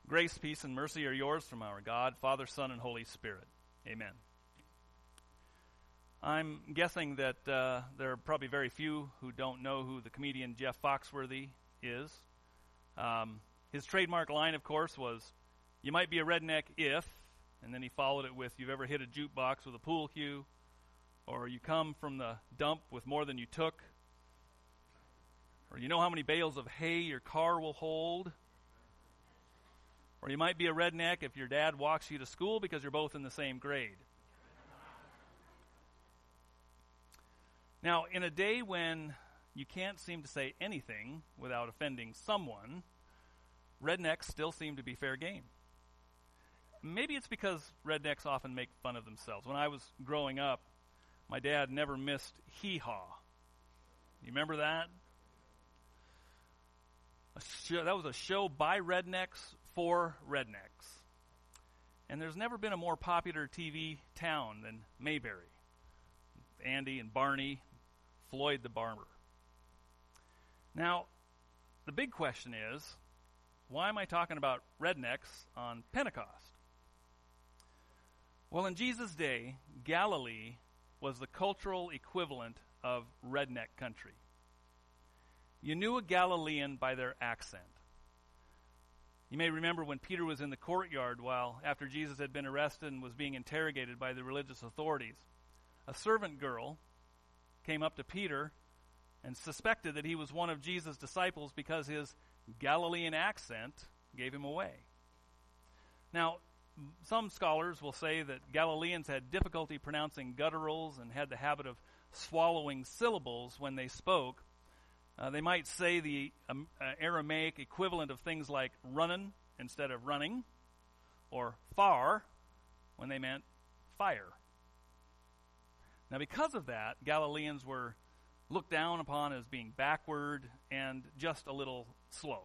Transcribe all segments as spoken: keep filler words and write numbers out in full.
Grace, peace, and mercy are yours from our God, Father, Son, and Holy Spirit. Amen. I'm guessing that uh, there are probably very few who don't know who the comedian Jeff Foxworthy is. Um, his trademark line, of course, was, "You might be a redneck if," and then he followed it with, "You've ever hit a jukebox with a pool cue," or "You come from the dump with more than you took," or "You know how many bales of hay your car will hold," or "You might be a redneck if your dad walks you to school because you're both in the same grade." Now, in a day when you can't seem to say anything without offending someone, rednecks still seem to be fair game. Maybe it's because rednecks often make fun of themselves. When I was growing up, my dad never missed hee-haw. You remember that? A show, that was a show by rednecks for rednecks. And there's never been a more popular T V town than Mayberry. Andy and Barney, Floyd the Barber. Now, the big question is, why am I talking about rednecks on Pentecost? Well, in Jesus' day, Galilee was the cultural equivalent of redneck country. You knew a Galilean by their accent. You may remember when Peter was in the courtyard while after Jesus had been arrested and was being interrogated by the religious authorities. A servant girl came up to Peter and suspected that he was one of Jesus' disciples because his Galilean accent gave him away. Now, some scholars will say that Galileans had difficulty pronouncing gutturals and had the habit of swallowing syllables when they spoke. Uh, they might say the um, uh, Aramaic equivalent of things like runnin' instead of running, or far when they meant fire. Now, because of that, Galileans were looked down upon as being backward and just a little slow.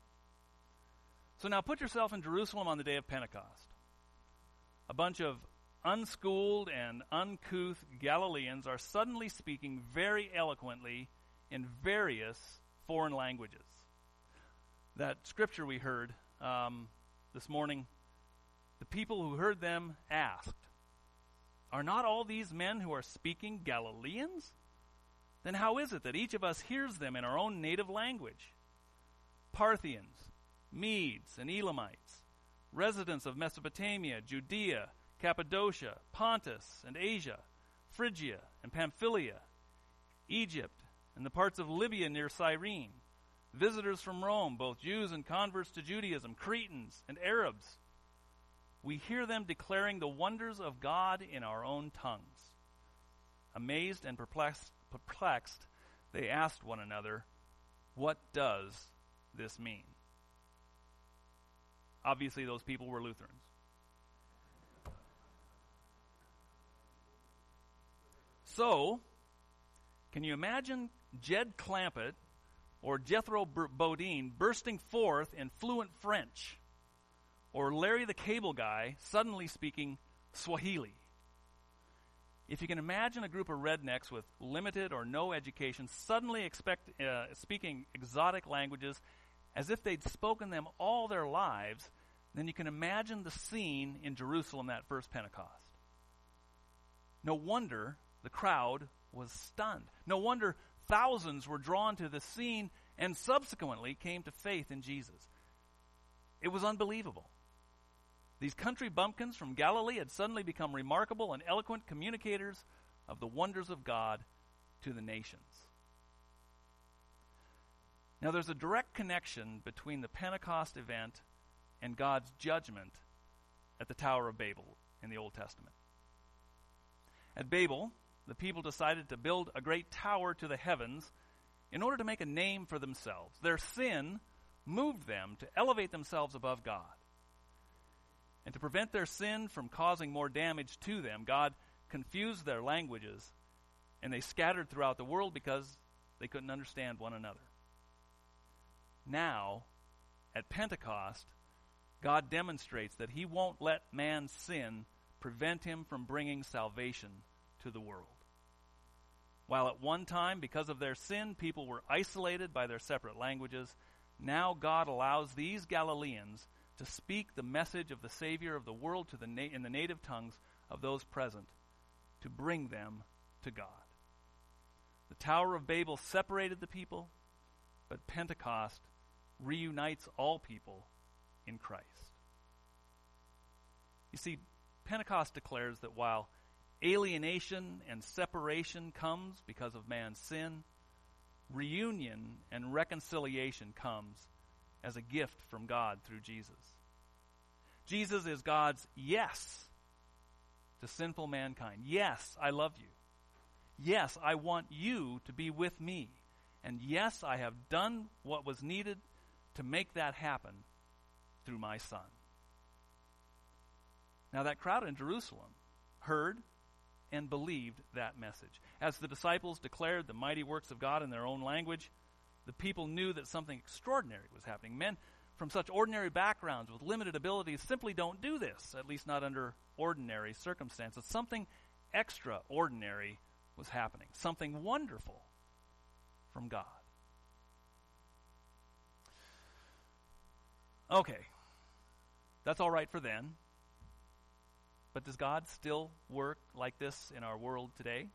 So now put yourself in Jerusalem on the day of Pentecost. A bunch of unschooled and uncouth Galileans are suddenly speaking very eloquently in various foreign languages. That scripture we heard um, this morning, the people who heard them asked, "Are not all these men who are speaking Galileans? Then how is it that each of us hears them in our own native language? Parthians, Medes, and Elamites, residents of Mesopotamia, Judea, Cappadocia, Pontus, and Asia, Phrygia, and Pamphylia, Egypt, and the parts of Libya near Cyrene, visitors from Rome, both Jews and converts to Judaism, Cretans, and Arabs. We hear them declaring the wonders of God in our own tongues." Amazed and perplexed, perplexed, they asked one another, "What does this mean?" Obviously, those people were Lutherans. So, can you imagine Jed Clampett or Jethro Bodine bursting forth in fluent French, or Larry the Cable Guy suddenly speaking Swahili? If you can imagine a group of rednecks with limited or no education suddenly expect, uh, speaking exotic languages as if they'd spoken them all their lives, then you can imagine the scene in Jerusalem that first Pentecost. No wonder the crowd was stunned. No wonder thousands were drawn to the scene and subsequently came to faith in Jesus. It was unbelievable. These country bumpkins from Galilee had suddenly become remarkable and eloquent communicators of the wonders of God to the nations. Now, there's a direct connection between the Pentecost event and God's judgment at the Tower of Babel in the Old Testament. At Babel, the people decided to build a great tower to the heavens in order to make a name for themselves. Their sin moved them to elevate themselves above God. And to prevent their sin from causing more damage to them, God confused their languages, and they scattered throughout the world because they couldn't understand one another. Now, at Pentecost, God demonstrates that he won't let man's sin prevent him from bringing salvation to the world. While at one time, because of their sin, people were isolated by their separate languages, now God allows these Galileans to speak the message of the Savior of the world to the na- in the native tongues of those present, to bring them to God. The Tower of Babel separated the people, but Pentecost reunites all people in Christ. You see, Pentecost declares that while alienation and separation comes because of man's sin, reunion and reconciliation comes as a gift from God through Jesus. Jesus is God's yes to sinful mankind. Yes, I love you. Yes, I want you to be with me. And yes, I have done what was needed to make that happen through my Son. Now that crowd in Jerusalem heard and believed that message. As the disciples declared the mighty works of God in their own language, the people knew that something extraordinary was happening. Men from such ordinary backgrounds with limited abilities simply don't do this, at least not under ordinary circumstances. Something extraordinary was happening, something wonderful from God. Okay, that's all right for then. But does God still work like this in our world today?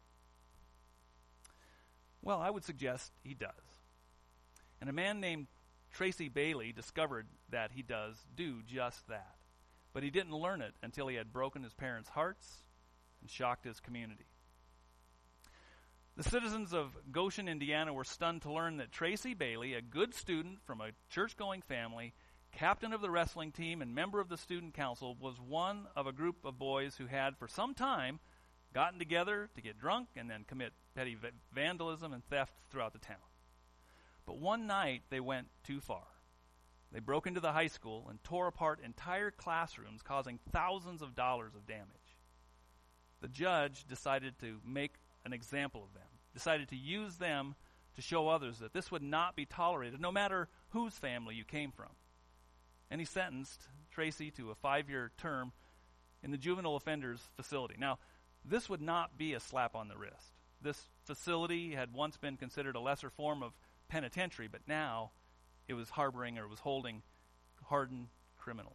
Well, I would suggest he does. And a man named Tracy Bailey discovered that he does do just that. But he didn't learn it until he had broken his parents' hearts and shocked his community. The citizens of Goshen, Indiana were stunned to learn that Tracy Bailey, a good student from a church-going family, captain of the wrestling team and member of the student council, was one of a group of boys who had for some time gotten together to get drunk and then commit petty v- vandalism and theft throughout the town. But one night they went too far. They broke into the high school and tore apart entire classrooms, causing thousands of dollars of damage. The judge decided to make an example of them, decided to use them to show others that this would not be tolerated, no matter whose family you came from. And he sentenced Tracy to a five-year term in the juvenile offenders facility. Now, this would not be a slap on the wrist. This facility had once been considered a lesser form of penitentiary, but now it was harboring or was holding hardened criminals.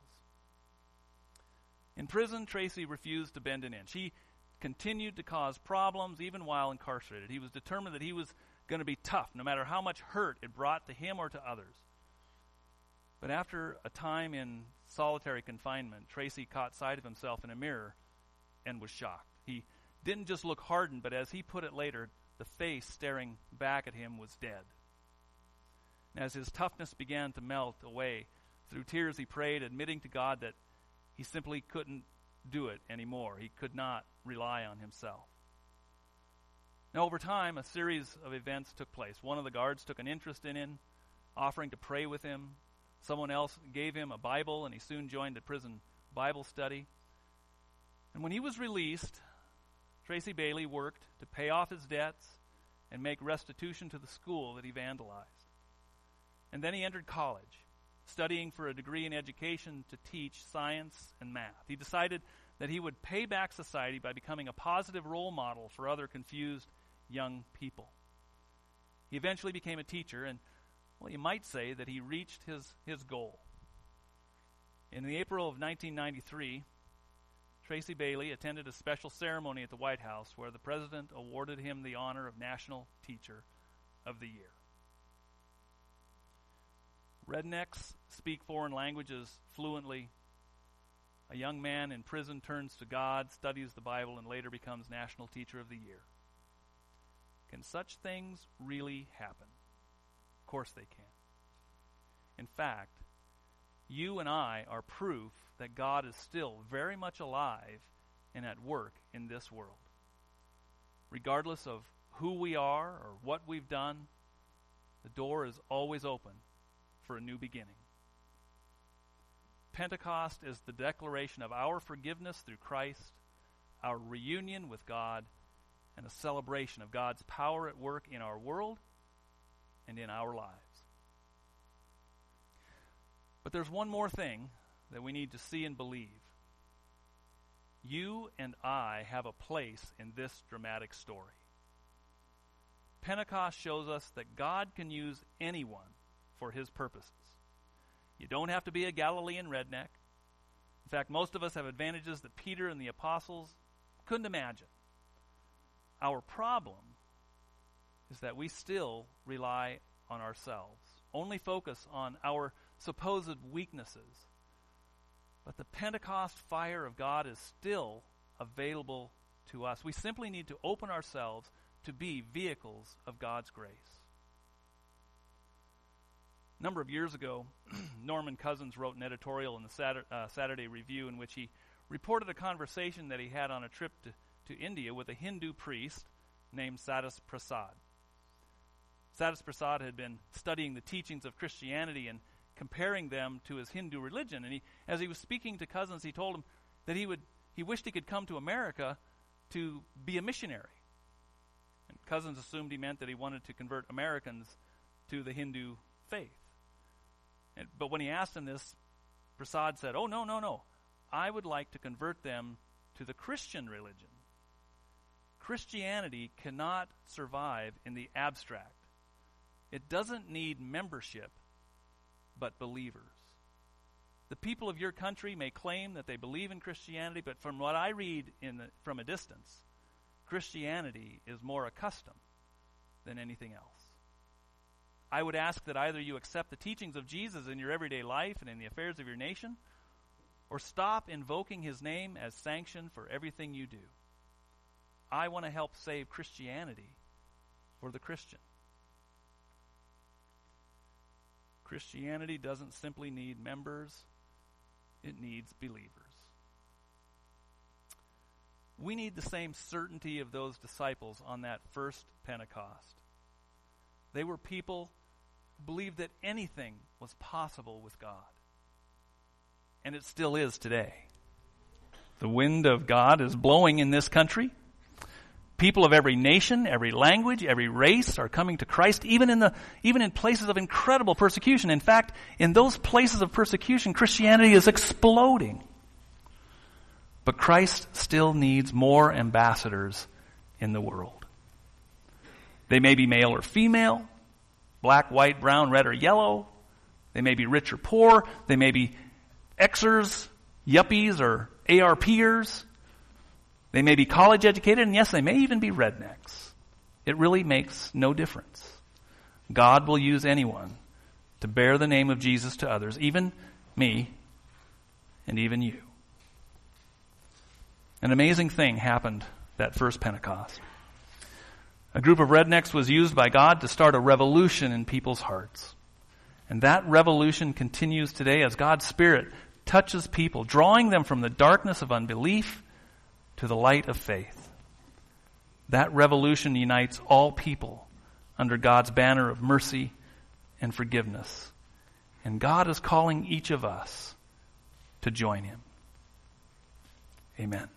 In prison, Tracy refused to bend an inch. He continued to cause problems even while incarcerated. He was determined that he was going to be tough, no matter how much hurt it brought to him or to others. But after a time in solitary confinement, Tracy caught sight of himself in a mirror and was shocked. He didn't just look hardened, but as he put it later, the face staring back at him was dead. And as his toughness began to melt away, through tears he prayed, admitting to God that he simply couldn't do it anymore. He could not rely on himself. Now, over time, a series of events took place. One of the guards took an interest in him, offering to pray with him. Someone else gave him a Bible, and he soon joined a prison Bible study. And when he was released, Tracy Bailey worked to pay off his debts and make restitution to the school that he vandalized. And then he entered college, studying for a degree in education to teach science and math. He decided that he would pay back society by becoming a positive role model for other confused young people. He eventually became a teacher, and well, you might say that he reached his, his goal. In the April of nineteen ninety-three, Tracy Bailey attended a special ceremony at the White House where the president awarded him the honor of National Teacher of the Year. Rednecks speak foreign languages fluently. A young man in prison turns to God, studies the Bible, and later becomes National Teacher of the Year. Can such things really happen? Of course they can. In fact, you and I are proof that God is still very much alive and at work in this world. Regardless of who we are or what we've done, the door is always open for a new beginning. Pentecost is the declaration of our forgiveness through Christ, our reunion with God, and a celebration of God's power at work in our world and in our lives. But there's one more thing that we need to see and believe. You and I have a place in this dramatic story. Pentecost shows us that God can use anyone for his purposes. You don't have to be a Galilean redneck. In fact, most of us have advantages that Peter and the apostles couldn't imagine. Our problem is that we still rely on ourselves, only focus on our supposed weaknesses. But the Pentecost fire of God is still available to us. We simply need to open ourselves to be vehicles of God's grace. A number of years ago, Norman Cousins wrote an editorial in the Saturday, uh, Saturday Review in which he reported a conversation that he had on a trip to, to India with a Hindu priest named Sadhus Prasad. Sadhus Prasad had been studying the teachings of Christianity and comparing them to his Hindu religion. And he, as he was speaking to Cousins, he told him that he would he wished he could come to America to be a missionary. And Cousins assumed he meant that he wanted to convert Americans to the Hindu faith. And, but when he asked him this, Prasad said, oh, no, no, no. I would like to convert them to the Christian religion. Christianity cannot survive in the abstract. It doesn't need membership, but believers. The people of your country may claim that they believe in Christianity, but from what I read in the, from a distance, Christianity is more a custom than anything else. I would ask that either you accept the teachings of Jesus in your everyday life and in the affairs of your nation, or stop invoking his name as sanction for everything you do. I want to help save Christianity for the Christian. Christianity doesn't simply need members, it needs believers. We need the same certainty of those disciples on that first Pentecost. They were people who believed that anything was possible with God. And it still is today. The wind of God is blowing in this country. People of every nation, every language, every race are coming to Christ, even in the even in places of incredible persecution. In fact, in those places of persecution, Christianity is exploding. But Christ still needs more ambassadors in the world. They may be male or female, black, white, brown, red, or yellow. They may be rich or poor. They may be Xers, yuppies, or ARPers. They may be college educated, and yes, they may even be rednecks. It really makes no difference. God will use anyone to bear the name of Jesus to others, even me and even you. An amazing thing happened that first Pentecost. A group of rednecks was used by God to start a revolution in people's hearts. And that revolution continues today as God's Spirit touches people, drawing them from the darkness of unbelief to the light of faith. That revolution unites all people under God's banner of mercy and forgiveness. And God is calling each of us to join him. Amen.